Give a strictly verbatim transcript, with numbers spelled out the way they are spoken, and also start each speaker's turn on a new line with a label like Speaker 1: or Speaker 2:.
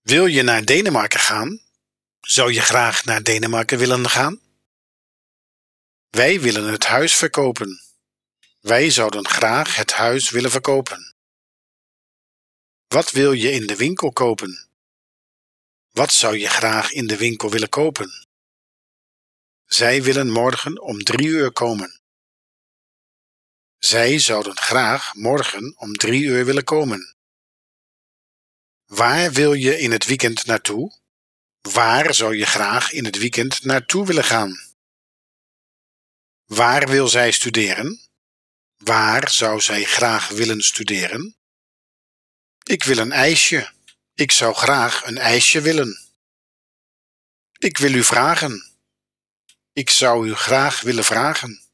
Speaker 1: Wil je naar Denemarken gaan? Zou je graag naar Denemarken willen gaan? Wij willen het huis verkopen. Wij zouden graag het huis willen verkopen. Wat wil je in de winkel kopen? Wat zou je graag in de winkel willen kopen? Zij willen morgen om drie uur komen. Zij zouden graag morgen om drie uur willen komen. Waar wil je in het weekend naartoe? Waar zou je graag in het weekend naartoe willen gaan? Waar wil zij studeren? Waar zou zij graag willen studeren? Ik wil een ijsje. Ik zou graag een ijsje willen. Ik wil u vragen. Ik zou u graag willen vragen.